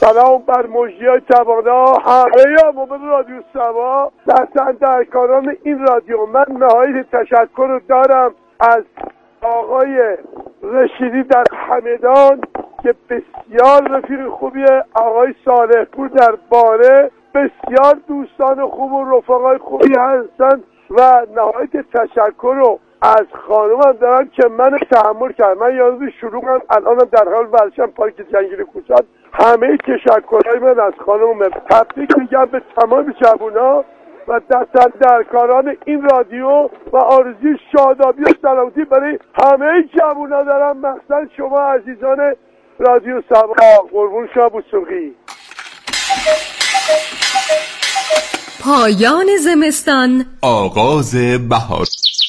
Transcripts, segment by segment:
سلام بر مجریای توانا، همه عوامل رادیو سبا، دستاندرکاران این رادیو. من نهایت تشکر رو دارم از آقای رشیدی در همدان که بسیار رفیق خوبیه، آقای صالح پور در باره بسیار دوستان خوب و رفقای خوبی هستن و نهایت تشکر رو از خانومم دارم که من تحمل کرد. من یاد شروعم الانم در حال ورشم پارک جنگل کوچات. همه تشکرهای من از خانومم. تبریک میگم به تمام جوونا و دستاندرکاران این رادیو و آرزوی شادابی و سلامتی برای همه جوونا دارم، مخصوصا شما عزیزان رادیو سبا. قربون شما بوسوقی. پایان زمستان، آغاز بهار.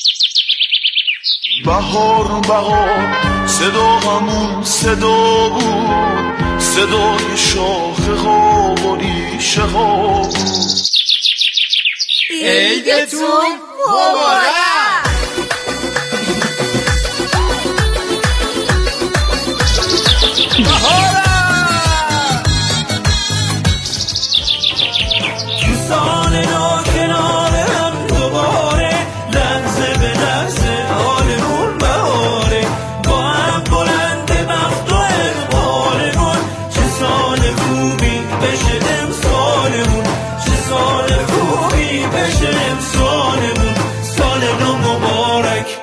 بهار صدامون صدا بود، صدای شاخه ها و ریشه ها بود. عیدتون مبارک. دوستان نو کنار هم دوباره، لحظه به لحظه حالمون بهاره، با هم بلند بخت و اقبالمون. چه سال خوبی بشه امسالمون، چه سال خوبی بشه امسالمون، سال نو مبارک.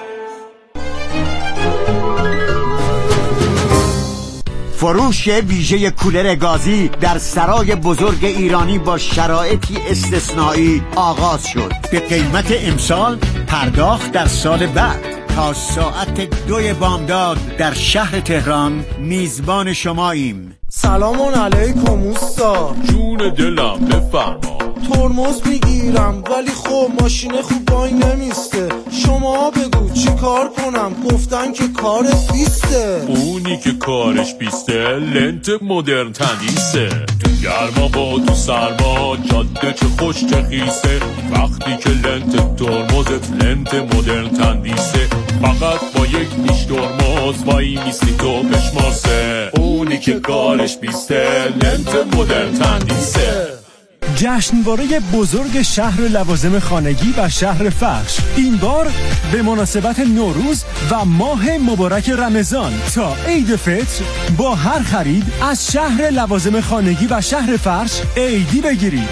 فروش ویژه کولر گازی در سرای بزرگ ایرانی با شرایطی استثنایی آغاز شد. به قیمت امسال، پرداخت در سال بعد. تا ساعت 2 بامداد در شهر تهران میزبان شماییم. سلام علیکم اوستا. جون دلم بفرما. ترمز میگیرم ولی خب ماشین خوب وای نمیسته. شما بگو چی کار کنم؟ گفتن که کارت بیسته. اونی که کارش بیسته لنت مدرن تندیسه. تو گرما با تو سرما جاده چه خوش چه خیسه. وقتی که لنت ترمزت لنت مدرن تندیسه، فقط با یک نیش ترمز وای میستی تو بشماسه. اونی که کارش بیسته لنت مدرن تندیسه. جشنواره بزرگ شهر لوازم خانگی و شهر فرش، این بار به مناسبت نوروز و ماه مبارک رمضان تا عید فطر با هر خرید از شهر لوازم خانگی و شهر فرش عیدی بگیرید.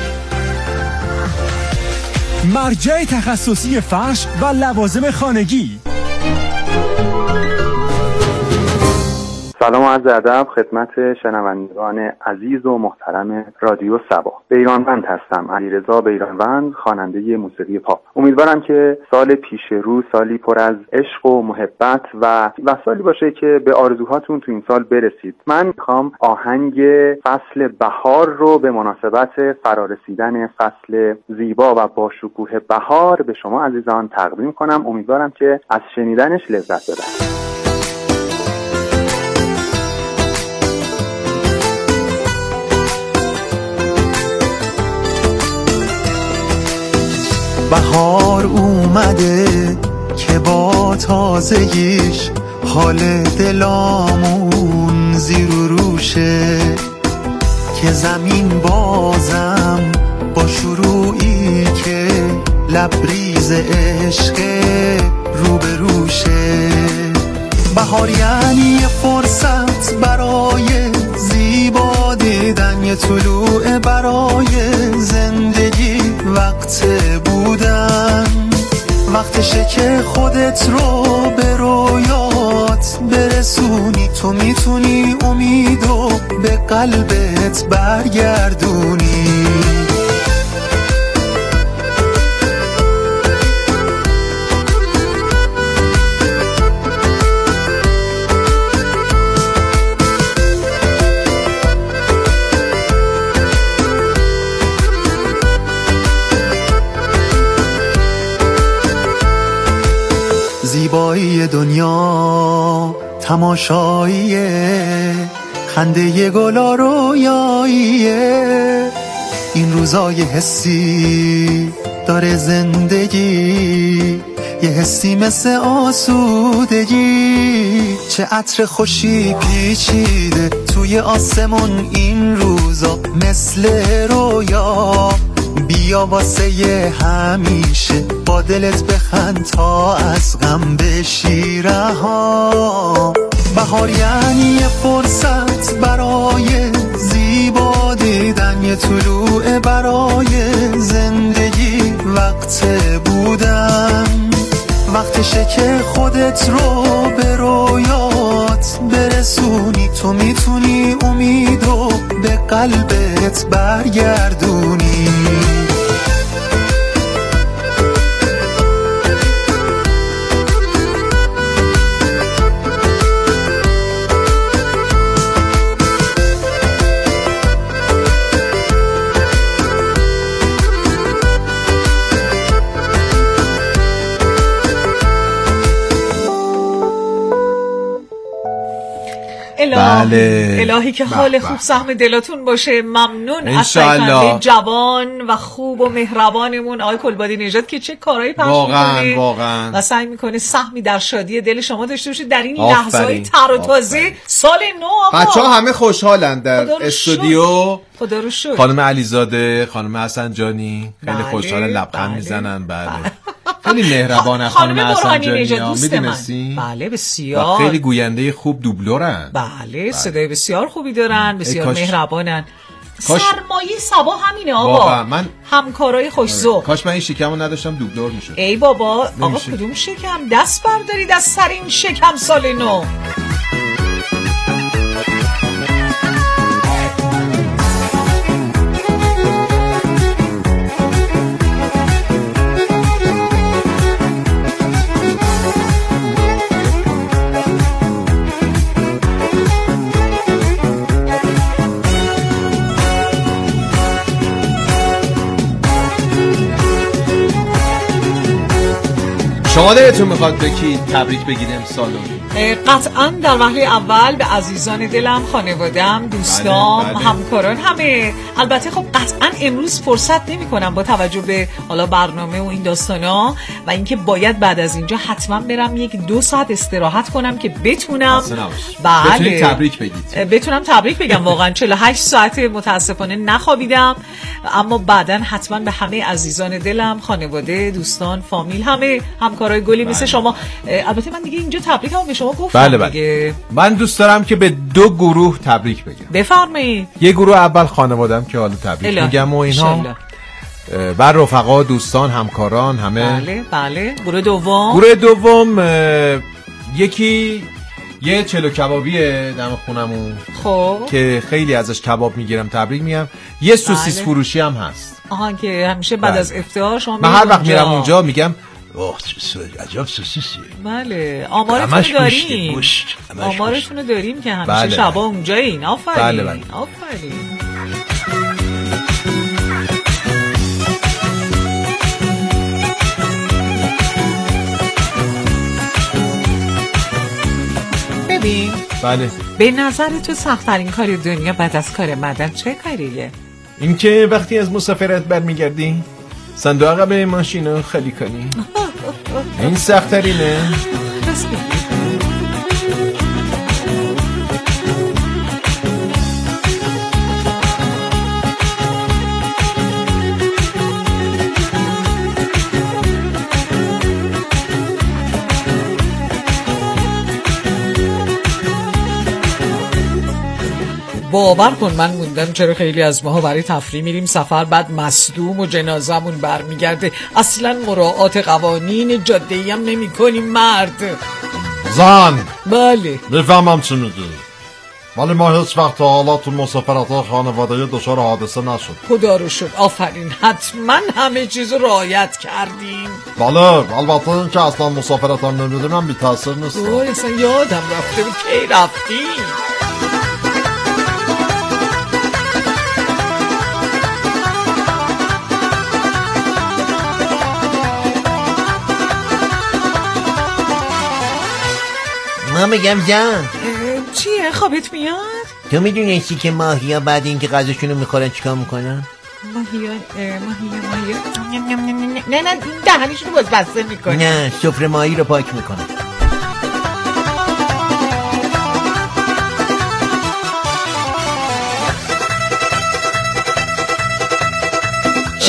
مرجع تخصصی فرش و لوازم خانگی. سلام و عرض ادب خدمت شنوندگان عزیز و محترم رادیو سبا. بیرانوند هستم، علیرضا بیرانوند، خواننده موسیقی پاپ. امیدوارم که سال پیش رو سالی پر از عشق و محبت و سالی باشه که به آرزوهاتون تو این سال برسید. من میخوام آهنگ فصل بهار رو به مناسبت فرارسیدن فصل زیبا و با شکوه بهار به شما عزیزان تقدیم کنم. امیدوارم که از شنیدنش لذت ببرید. بهار اومده که با تازگیش حال دلامون زیر و روشه، که زمین بازم با شروعی که لبریز عشق رو به روشه. بهار یعنی فرصت برای زیبا دیدن، یه طلوع برای زندگی، وقت بودن، وقتشه که خودت رو به رویات برسونی. تو میتونی امیدو به قلبت برگردونی. زیبایی دنیا تماشاییه، خنده گلا رویاییه. این روزای حسی داره زندگی، یه حسی مثل آسودگی. چه عطر خوشی پیچیده توی آسمون این روزا مثل رویا. بیا واسه همیشه با دلت بخند تا از غم بشی رها. بهار یعنی یه فرصت برای زیبا دیدن، یه طلوع برای زندگی، وقت بودن. وقتشه که خودت رو به رویات برسونی. تو میتونی امیدو به قلبت برگردونی. بله. الهی که حال خوب سهم دلاتون باشه. ممنون از شنونده جوان و خوب و مهربانمون آقای کلبادی نژاد که چه کارهایی پخش می‌کنه واقعا و سعی می‌کنه سهمی در شادی دل شما داشته باشه در این لحظه‌های تر و تازه سال نو. آقا بچه‌ها همه خوشحالن در استودیو. خدا رو شکر. خانم علیزاده، خانم حسنجانی خیلی خوشحالن، لبخند میزنن. بله خیلی مهربانه خانم حسنجانی، میدونستی؟ بله بسیار. خیلی گوینده خوب دوبلورن. بله صدای بسیار خوبی دارن، بسیار مهربانن. سرمایه سبا همینه آقا. بابا من همکارای خوش‌ذوق. کاش من این شکمو نداشتم دوبلور میشد. ای بابا آقا کدوم شکم؟ دست بردارید از سر این شکم سال نو. شما دلتون میخواد به کی تبریک بگید امسالو؟ قطعا در وهله اول به عزیزان دلم، خانواده‌ام، دوستام، بله. همکاران همه. البته خب قطعا امروز فرصت نمی‌کنم با توجه به حالا برنامه و این داستانا و اینکه باید بعد از اینجا حتما برم 1-2 ساعت استراحت کنم که بتونم بتونید تبریک بگید. بتونم تبریک بگم. واقعا 48 ساعت متاسفانه نخوابیدم، اما بعداً حتما به همه عزیزان دلم، خانواده، دوستان، فامیل، همه همکارای گلی مثل شما. البته من دیگه اینجا تبریکم به شما گفتم. بله دیگه. من دوست دارم که به 2 گروه تبریک بگم. بفرمایید. یه گروه اول خانواده‌ام که حالا تبریک میگم و اینها، بر رفقا، دوستان، همکاران همه. بله بله. گروه دوم یکی یه چلو کبابیه دم خونمون، خب که خیلی ازش کباب میگیرم، تبریک میگم. یه سوسیس فروشی هم هست. آها که همیشه بعد از افطار شما من هر وقت میرم اونجا میگم اوه عجب سوسیسیه. بله آمارتون داریم. آمارتون داریم که همیشه بله. شبا اونجایین. آفرین. بله بله. آفرین. ببین بله، به نظر تو سخت‌ترین کار دنیا بعد از کار معدن چه کاریه؟ این که وقتی از مسافرت برمیگردی صندوق عقب ماشین رو خالی کنی. این سخت‌ترینه. بس بگی. باور کن من موندم چرا خیلی از ماها برای تفریح میریم سفر، بعد مصدوم و جنازمون برمیگرده، اصلا مراعات قوانین جاده‌ای هم نمی کنیم. مرد زن بله نفهمم چی میگی، ولی ما هیچ وقت حالا تو مسافرت خانوادگی دچار حادثه نشد. خدا رو شکر. آفرین. حتما همه چیز رو رعایت کردیم. بله البته این که اصلا مسافرت هم نمیدیم هم بی تاثیر نیست. اصلا یادم رفته بود کی رفتیم. ما میگم جان چیه خوابت میاد؟ تو میدونستی که ماهیا بعد اینکه غذاشونو میخورن چیکار میکنن؟ ماهیا نه دهنشونو باز بسته میکنن. نه سفره ماهی رو پاک میکنن.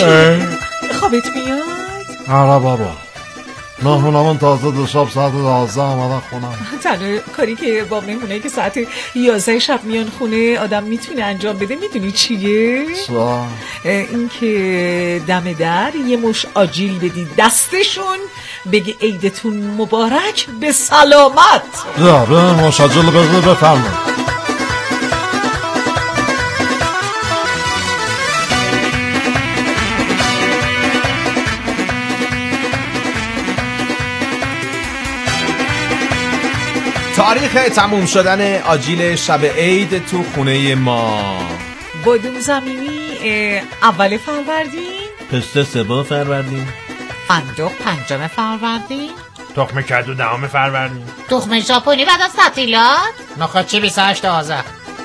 خوابت میاد؟ آره بابا، مهمونمون تازه دو شب ساعت 12 آمدن خونه. تنها کاری که با مهمونایی که ساعت 11 شب میان خونه آدم میتونه انجام بده میدونی چیه؟ این که دم در یه مش آجیل بدی دستشون بگی عیدتون مبارک به سلامت. به مش آجیل بفرمایید. تاریخ تموم شدن آجیل شب عید تو خونه ما: بادوم زمینی اول فروردین، پسته 3 فروردین، فندق 5 فروردین، تخم کدو 10 فروردین، تخم ژاپنی بعد از تعطیلات، نخاچی 28 آذر.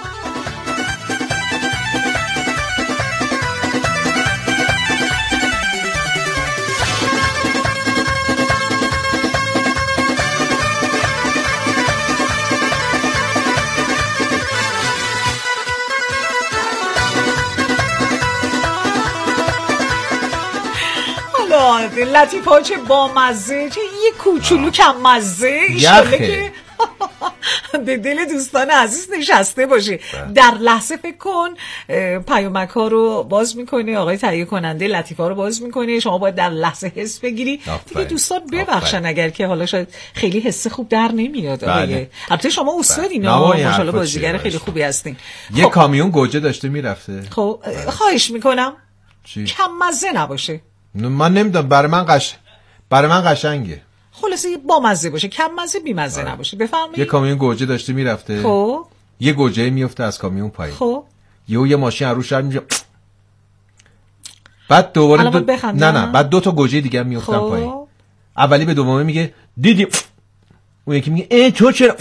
لطیفه چه با مزه، چه یه کوچولو کم مزه، ایشاله که به دل دوستان عزیز نشسته باشه. در لحظه فکر کن پیامک ها رو باز میکنه آقای تهیه کننده، لطیفه ها رو باز میکنه، شما باید در لحظه حس بگیری دیگه. دوستان ببخشن اگر که حالا شاید خیلی حس خوب در نمیاد. البته شما استادین، ماشاءالله بازیگر خیلی خوبی هستین. یه کامیون گوجه داشته میرفته. خب خواهش میکنم کم مزه نباشه. من نمیدونم، برای من قشنگه. خلاصه با مزه باشه، کم مزه بی مزه نباشه. بفرمایید. یه کامیون گوجه داشته میرفته. خب یه گوجه میفته از کامیون پایین. خب یه ماشین روش رد میشه، بعد دوباره نه بعد 2 تا گوجه دیگه میافتن پایین. اولی به دومی میگه دیدی، اون یکی میگه تو چرا.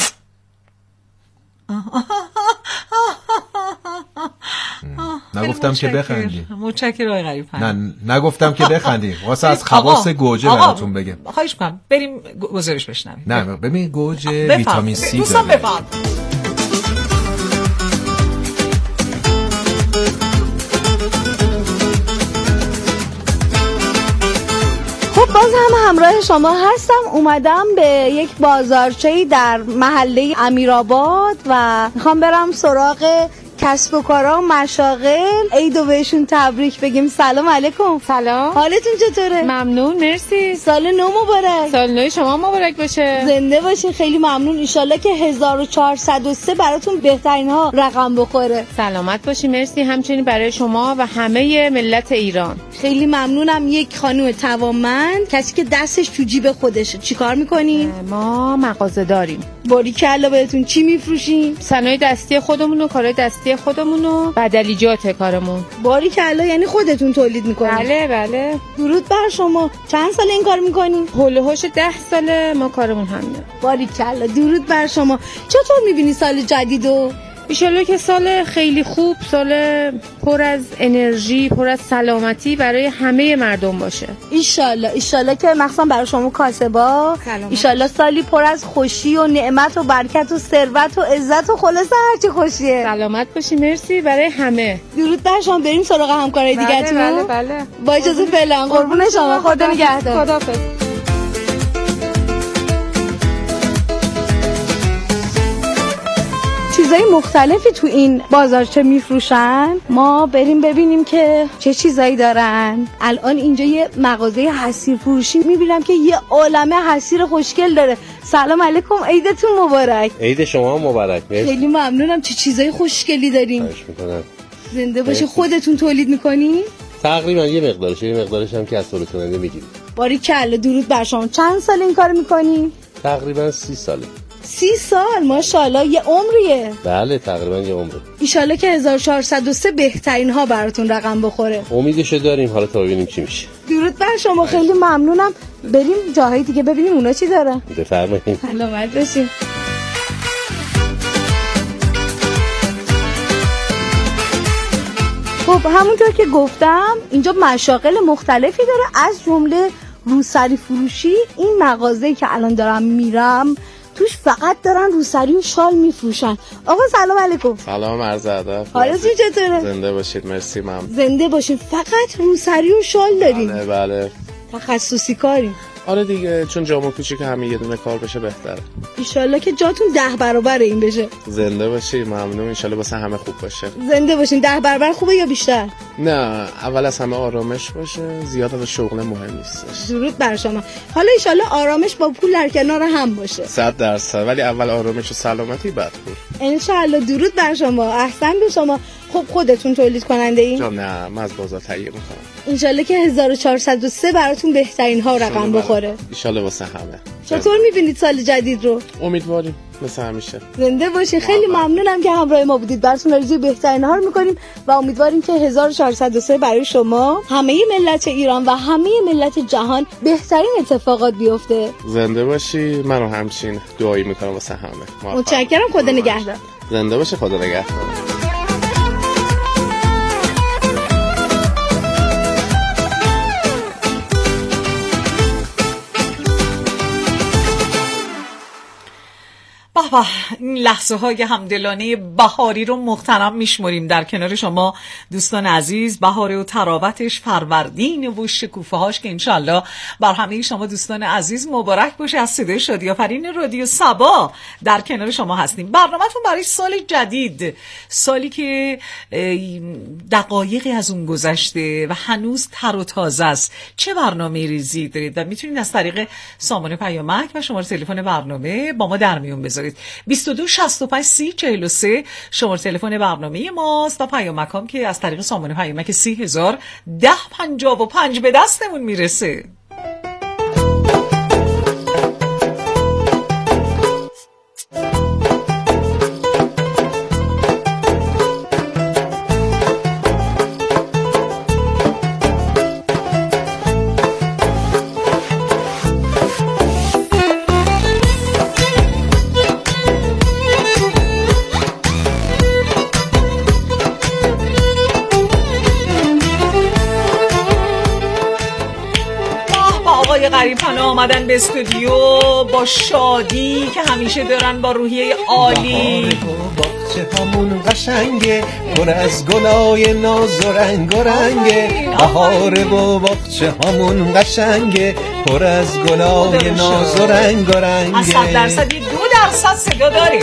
نگفتم که بخندی. متشکرم آقای غریب. نه نگفتم که بخندی، واسه از خواص گوجه براتون بگم. خواهش می‌کنم بریم گزارش بشنویم. نه ببین گوجه ویتامین سی داره. دوستان بفرمایید. باز هم همراه شما هستم. اومدم به یک بازارچه‌ای در محله امیرآباد و میخوام برم سراغ کسب و کارا و مشاغل. عیدو بهشون تبریک بگیم. سلام علیکم. سلام، حالتون چطوره؟ ممنون مرسی. سال نو مبارک. سال نو شما مبارک باشه. زنده باشین. خیلی ممنون. ایشالله که 1403 براتون بهترین ها رقم بخوره. سلامت باشی. مرسی. همچنین برای شما و همه ملت ایران. خیلی ممنونم. یک خانم توانمند، کسی که دستش تو جیب خودشه. چیکار میکنین؟ ما مغازه داریم. باریکلا بهتون. چی میفروشین؟ صنایع دستی خودمون و کارهای دستی خودمون و بدلیجات کارمون. باریکلا، یعنی خودتون تولید میکنین؟ بله بله. درود بر شما. چند سال این کار میکنین؟ هول و هوش 10 ساله ما کارمون همینه. باریکلا، درود بر شما. چطور میبینی سال جدیدو؟ ایشالله که سال خیلی خوب، سال پر از انرژی، پر از سلامتی برای همه مردم باشه. ایشالله که مخصوصا برای شما کاسبا، ایشالله سالی پر از خوشی و نعمت و برکت و ثروت و عزت و خلاصه هرچی خوشیه. سلامت باشی. مرسی برای همه. درود بر شما. بریم سراغ همکارای دیگه‌تون. بله. با اجازه فعلا. قربون شما. خدا نگهدار. خداحافظ. چیزای مختلفی تو این بازارچه میفروشن. ما بریم ببینیم که چه چیزایی دارن. الان اینجا یه مغازه حصیر فروشی میبینم که یه عالمه حصیر خوشگل داره. سلام علیکم. عیدتون مبارک. عید شما مبارک. خیلی ممنونم. چه چیزای خوشگلی داریم. خواهش میکنم. زنده باشی. خودتون تولید میکنی؟ تقریبا یه مقدارش هم که از تولید کننده میگیریم. باریکلا، درود بر شما. چند سال این کار میکنی؟ تقریبا 30 ساله. 30 سال؟ ماشاءالله، یه عمریه. بله تقریبا یه عمره. ایشالله که 1403 بهترین ها براتون رقم بخوره. امیدشو داریم، حالا تا ببینیم چی میشه. درود بر شما. خیلی ممنونم. بریم جاهای دیگه ببینیم اونا چی دارن. بفرمایید. سلامت باشین. خب همونطور که گفتم اینجا مشاغل مختلفی داره، از جمله روسری فروشی. این مغازه‌ای که الان دارم میرم توش فقط دارن روسری و شال میفروشن. آقا سلام علیکم. سلام، عرض ادب. حالتون چطوره؟ زنده باشید. مرسی. ممنون. زنده باشید. فقط روسری و شال دارین؟ بله بله. تخصصی کاری؟ آره دیگه، چون جامو کوچیک همه یه دونه کار بشه بهتره. ایشالله که جاتون 10 برابر این بشه. زنده باشی. ممنون. ایشالله واسه همه خوب باشه. زنده باشین. 10 برابر خوبه یا بیشتر؟ نه، اول از همه آرامش باشه. زیاد از شغل مهم نیستش. درود بر شما. حالا ایشالله آرامش با پول در کنار هم باشه. 100%. ولی اول آرامش و سلامتی، بعد پول. انشالله. درود بر شما. احسن به شما. خب خودتون تولید کننده این؟ نه، من از بازار تهیه میکنم. انشالله که 1403 براتون بهترین ها رقم بخوره. انشالله واسه همه. چطور میبینید سال جدید رو؟ امیدواریم مثل همیشه. زنده باشین. خیلی ممنونم که همراه ما بودید. براتون آرزوی بهترین ها رو میکنیم و امیدواریم که 1403 برای شما، همه ملت ایران و همه ملت جهان بهترین اتفاقات بیفته. زنده باشی. منو همچین دعایی میکنم واسه همه. متشکرم. خدا نگهدار. زنده باشی. خدا نگهدار. به این لحظه های همدلانه بهاری رو محترم میشمریم در کنار شما دوستان عزیز. بهاره و تراوتش، فروردین و شکوفه هاش که انشالله بر همه شما دوستان عزیز مبارک باشه. از صدای شادی آفرین رادیو صبا در کنار شما هستیم. برنامه‌تون برای سال جدید، سالی که دقایقی از اون گذشته و هنوز تر و تازه است، چه برنامه ریزی دارید و میتونید از طریق سامان پیامک و شماره تلفن برنامه با ما در میون بذارید. 22 65 30 43 شماره تلفن برنامه ماست و پیامکام که از طریق سامان پیامک 30,000 1055 به دستمون میرسه. غریب‌ها آمدن به استودیو با شادی که همیشه دارن، با روحیه عالی. باغچه همون قشنگه، پر از گلای ناز و رنگ و رنگه. بهاره و باغچه همون قشنگه، پر از گلای ناز و رنگ و رنگه. از 100% 2% صدا داریم.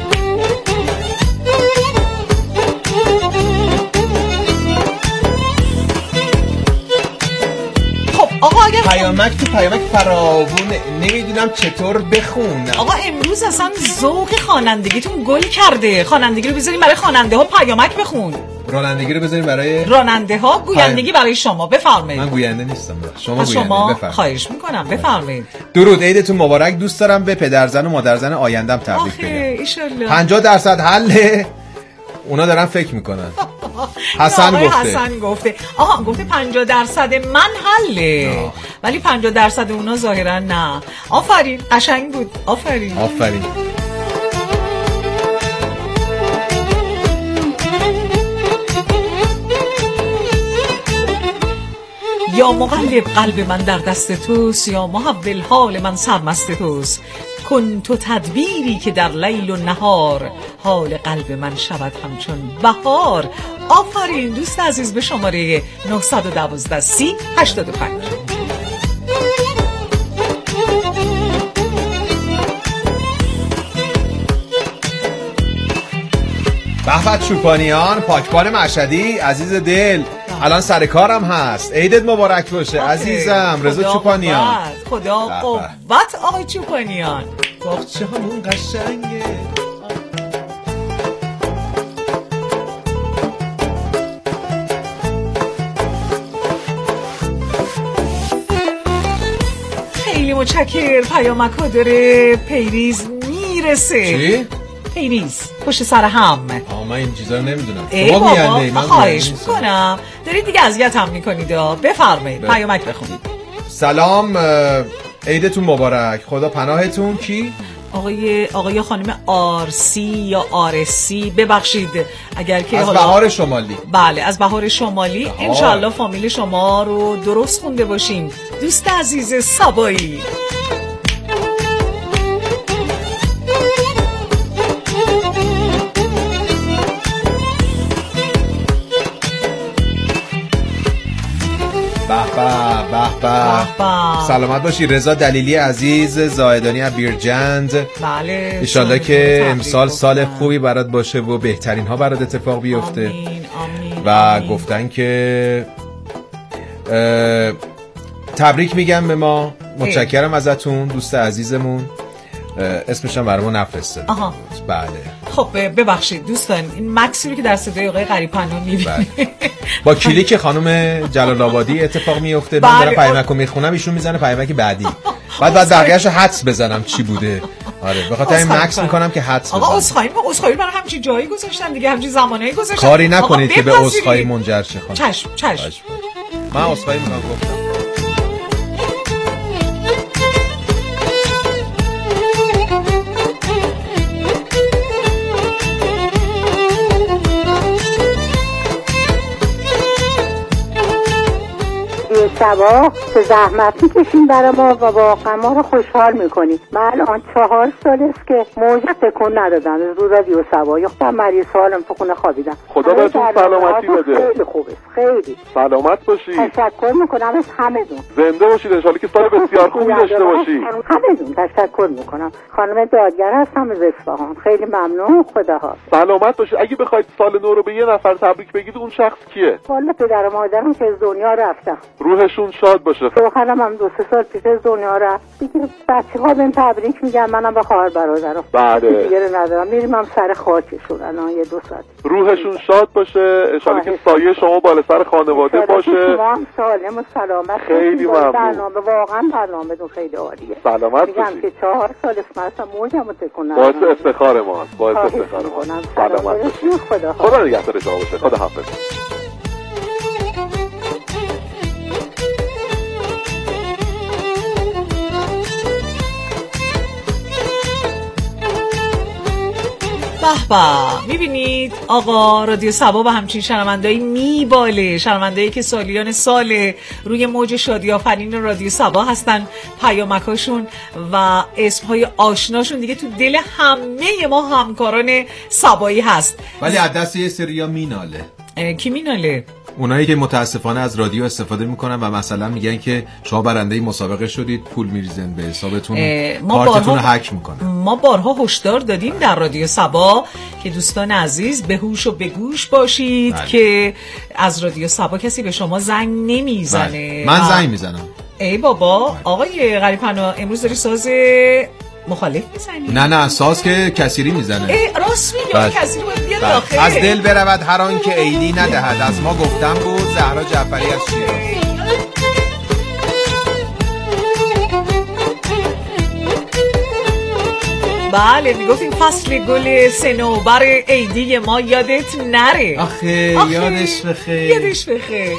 آقا اگر پیامک تو پیامک فراوونه، نمیدونم چطور بخونم. آقا امروز اصلا ذوق خوانندگیتون گل کرده. خوانندگی رو بذاریم برای خواننده ها، پیامک بخون. رانندگی رو بذاریم برای راننده ها، گویندگی برای شما. بفرمایید. من گوینده نیستم. شما گوینده. خواهش میکنم بفرمایید. درود، عیدتون مبارک. دوست دارم به پدرزن و مادرزن آیندم تبریک بگم. ایشالله 50% حله. اونا دارن فکر میکنن. حسن گفته آها، گفته 50% من حله، ولی 50% اونا ظاهرا نه. آفرین، قشنگ بود. آفرین. یا مقلب قلب من در دست توست، یا محول حال من سرمست توست. کن تو تدبیری که در لیل و نهار، حال قلب من شود همچون بهار. آفرین دوست عزیز. به شماره 912 30 85. بهبت چوپانیان، پاکبان مشهدی، عزیز دل، الان سر کارم هست. عیدت مبارک باشه عزیزم. رضا چوپانیان. خدا قوت آقای چوپانیان. باغچه همون قشنگه. خیلی متشکر. پیامک ها داره پیریز میرسه. چی؟ پیریز پشت سر هم. من این چیزا رو نمیدونم. ای بابا، من خواهش میکنم. دارید دیگه اذیت هم میکنید. بفرمایید پیامک بخونید. سلام، عیدتون مبارک. خدا پناهتون. کی؟ آقای خانم آرسی یا آرسی، ببخشید اگر که از بهار شمالی. بله، از بهار شمالی. انشالله فامیل شما رو درست خونده باشیم. دوست عزیز صبایی. به. سلامت باشی رضا دلیلی عزیز زاهدانی از بیرجند. بله انشالله که امسال سال خوبی برات باشه و بهترین ها برات اتفاق بیفته. آمین. و گفتن که تبریک میگم به ما. متشکرم ازتون دوست عزیزمون. اسمش هم برامون نفرستاد. بله. خب ببخشید دوستان، این مکسی رو که در صدای آقای غریب‌پناه می‌بینید با کلیک خانم جلال آبادی اتفاق میفته. من دارم پیامکو میخونم، ایشون میزنه پیامک بعدی. بعد بقیه‌شو حدس بزنم چی بوده. آره به خاطر این مکس میکنم که حدس بزنم. آقا عذرخواهی برای همچین جایی گذاشتم دیگه، همچین زمانه‌ای گذاشتم. کاری نکنید که به عذرخواهی منجر شه خانم. چشم. من عذرخواهی میکنم گفتم. شبا به زحمت میکشین برای ما و واقعا ما رو خوشحال میکنید. من الان 4 سال است که موج تکون ندادم رو رادیو سبا. یختم مریض حالم تو خونه خوابیدم. خدا بهتون سلامتی بده. خیلی خوبه، خیلی سلامت باشی. تشکر میکنم از همه‌تون. زنده باشید، ان شاءالله که سال بسیار خوبی داشته باشید. همه‌تون تشکر میکنم. خانم دادگر هستم از اصفهان. خیلی ممنون. خداحافظ. سلامت باشید. اگه بخواید سال نو رو به یه نفر تبریک بگید اون شخص کیه؟ والا پدر و مادرم که از دنیا رفتن. روحشون شاد باشه. شوهرم هم 2-3 سال پیش از دنیا رفت. دیگه بچه‌ها بهم تبریک میگن، منم به خواهر برادرم. بله. دیگه ندارم. میریم هم سر خاکشون الان 1-2 ساعت. روحشون شاد باشه. ان شاءالله که سایه شما بالا سر خانواده باشه. شما هم سالم و سلامت. خیلی ممنون. برنامه واقعا برنامه‌تون خیلی عالیه. سلامت میگم باشید. که 4 سال اسمت موجمو تکون باعث افتخار ماست. باعث افتخار ماست. سلامت باشید. خدا نگهدار شما باشه. خدا حافظ. به میبینید آقا رادیو سبا و همچین شنوندهایی میباله، شنوندهایی که سالیان سال روی موج شادی آفرین رادیو سبا هستن. پیامکاشون و اسمهای آشناشون دیگه تو دل همه ما همکاران سبایی هست. ولی از دست یه سریا میناله. کی میناله؟ اونایی که متاسفانه از رادیو استفاده میکنن و مثلا میگن که شما برنده مسابقه شدید، پول میریزن به حسابتون، کارتتون رو هک میکنن. ما بارها هشدار دادیم در رادیو سبا که دوستان عزیز به هوش و به گوش باشید. بله. که از رادیو سبا کسی به شما زنگ نمیزنه. بله. من زنگ میزنم. ای بابا. بله. آقای غریب‌پناه امروز داری ساز مخالف میزنی؟ نه ساز که کسیری میزنه. راست میگه. کسیری باید بیاد داخل. از دل برود هر آن که عیدی ندهد. از ما گفتم بود. زهرا جعفری از شیراز. بله میگفتیم فصل گل صنوبر عیدی ما یادت نره. آخه یادش بخیر.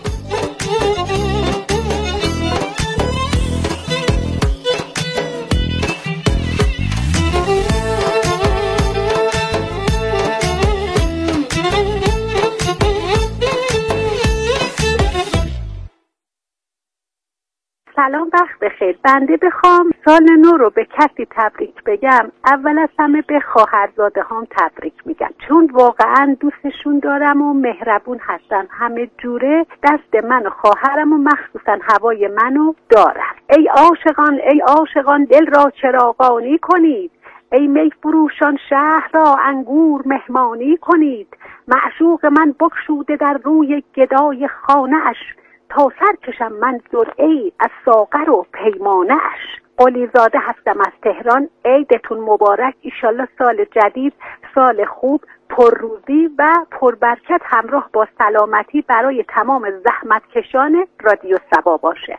سلام، وقت بخیر. بنده بخوام سال نو رو به کسی تبریک بگم، اول از همه به خواهرزاده هام تبریک میگم، چون واقعا دوستشون دارم و مهربون هستن. همه جوره دست من و خواهرم و مخصوصا هوای منو دارن. ای عاشقان دل را چراغانی کنید، ای می فروشان شهر را انگور مهمانی کنید. معشوق من بگشوده در روی گدای خانه اش، تا سر کشم من ای از ساغر و پیمانه اش. قلی زاده هستم از تهران. عیدتون مبارک. ایشالله سال جدید سال خوب، پرروزی و پربرکت همراه با سلامتی برای تمام زحمتکشان رادیو سبا باشه.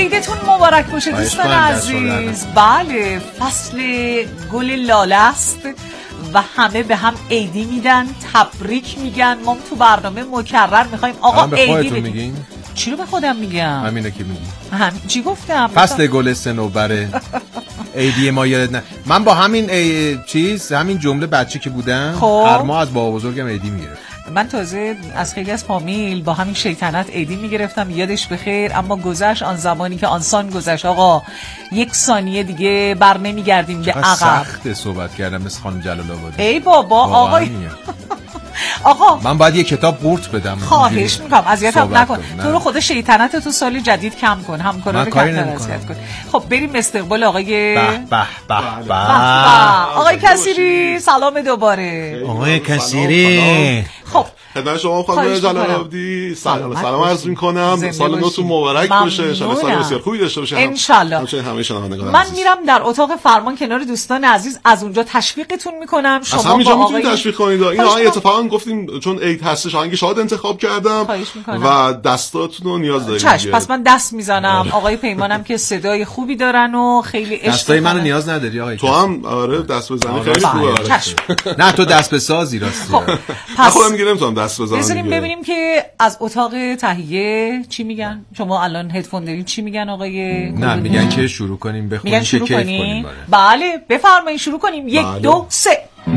عیدتون مبارک باشه دوستان عزیز. بله فصل گل لاله است و همه به هم عیدی میدن، تبریک میگن. ما تو برنامه مکرر میخوایم آقا عیدی بگیم. چی رو به خودم میگم؟ همینه که میگی. چی گفتم؟ فصل گل صنوبره. عیدی ما یادت نه. من با همین همین جمله بچه که بودم هر ماه از بابا بزرگم عیدی میگرفتم. من تازه از خیلی از فامیل با همین شیطنت عیدی میگرفتم، یادش بخیر. اما گذشت آن زمانی که آنسان گذشت آقا. 1 ثانیه دیگه بر نمیگردیم به عقب. سخت صحبت کردم مثل خانم جلال آبادی. ای بابا آقای آقا من باید یه کتاب قورت بدم. خواهش میکنم اذیتم نکن. تو رو خدا شیطنت تو سال جدید کم کن، همکارا رو کم اذیت کن. خب بریم استقبال آقای آقای کثیری. سلام دوباره آقای کثیری. خب خدمت شما خانم جلال آبادی سلام عرض میکنم. سال نوتون مبارک باشه. ان شاء الله سال بسیار خوبی داشته باشید ان شاء الله. همه شنوندگان من میرم در اتاق فرمان کنار دوستان عزیز، از اونجا تشویقتون میکنم. شما از همینجا میتونید تشویق کنید. این آقای اتفاقا گفتیم چون عید هستش آهنگ شاد انتخاب کردم و دستاتون رو نیاز داریم. چشم پس من دست میزنم. آقای پیمانم که صدای خوبی دارن و خیلی عشق. دستای منو نیاز نداری آقای. تو هم آره دست بزنی خیلی خوبه. نه تو دست به سازی راستی. پس خودم میگم نمیتونم دست بزنم. بذاریم ببینیم که از اتاق تهیه چی میگن. شما الان هدفون دارین، چی میگن آقای؟ نه میگن که شروع کنیم بخونیم که کیف کنیم. بله بفرمایید شروع کنیم. 1 2 3.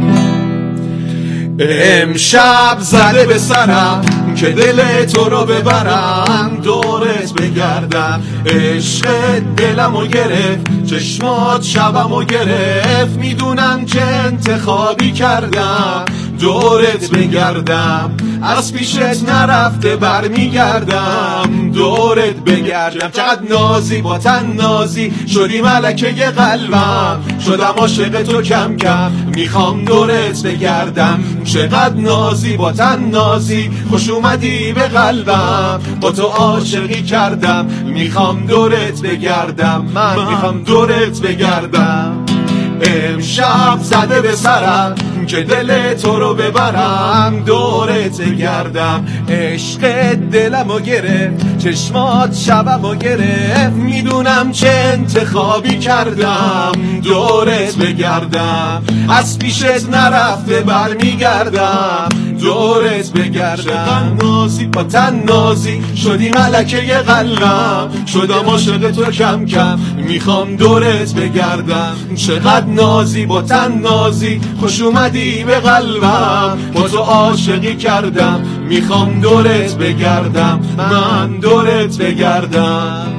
امشب زده به سرم که دل تو رو ببرم، دورت بگردم. عشق دلمو گرفت، چشمات شبمو گرفت. میدونم که انتخابی کردم، دورت بگردم. از پیشت نرفته برمیگردم، دورت بگردم. چقدر نازی با تن نازی، شدی ملکه قلبم. شدم عاشق تو کم کم، میخوام دورت بگردم. چقدر نازی با تن نازی، خوش اومدی به قلبم. با تو عاشقی کردم، میخوام دورت بگردم. من میخوام دورت بگردم. امشب زده به سرم که دل تو رو ببرم، دورت بگردم. عشق دلمو گرفت، چشمات شبمو گرفت. میدونم چه انتخابی کردم، دورت بگردم. از پیشت نرفته برمیگردم، دورت بگردم. نازی با تن نازی، شدی ملکه قلبم. شدم عاشق تو کم کم، میخوام دورت بگردم. چقدر نازی با تن نازی، خوش اومدی به قلبم. با تو عاشقی کردم، میخوام دورت بگردم. من دورت بگردم.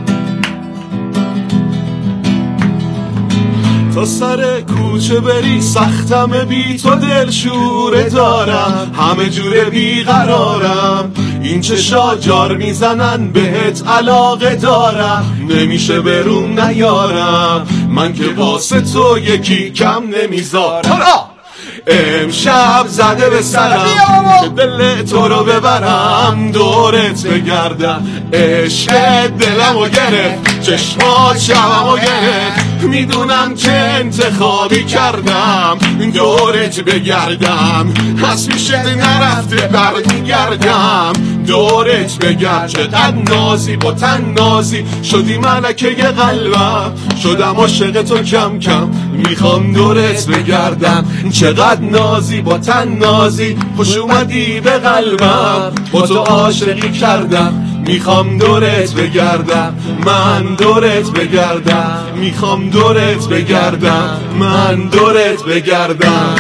تا سر کوچه بری سختم بی تو، دلشوره دارم. همه جوره بیقرارم، این چشا جار میزنن بهت علاقه دارم. نمیشه بروم نیارم، من که واسه تو یکی کم نمیذارم. امشب زده به سرم که دل تو رو ببرم، دورت بگردم. عشق دلمو گرفت، چشمات شبمو گرفت. میدونم که انتخابی کردم، دورت بگردم. از پیشت نرفته برمیگردم، دورت بگردم. چقدر نازی با تن نازی، شدی ملکه قلبم. شدم عاشق تو کم کم، میخوام دورت بگردم. چقدر نازی با تن نازی، خوش اومدی به قلبم. با تو عاشقی کردم، میخوام دورت بگردم. من دورت بگردم، میخوام دورت بگردم. من دورت بگردم.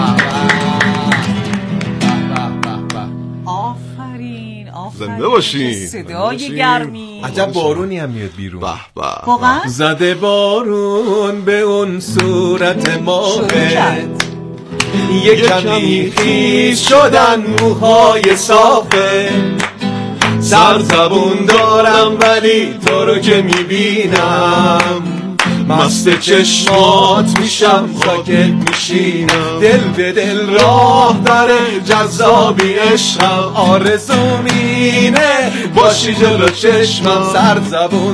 آفرین زنده باشین. صدای گرمی. عجب بارونی هم میاد بیرون. واقعا زده بارون به اون صورت ماهت. یه کمی خیز شدن موهای صافه. سرزبون دارم ولی تو رو که میبینم، مست چشمات میشم خاکت میشینم. دل به دل راه داره جذابی عشقم. آرزوم اینه باشی جلو چشمم. سرزبون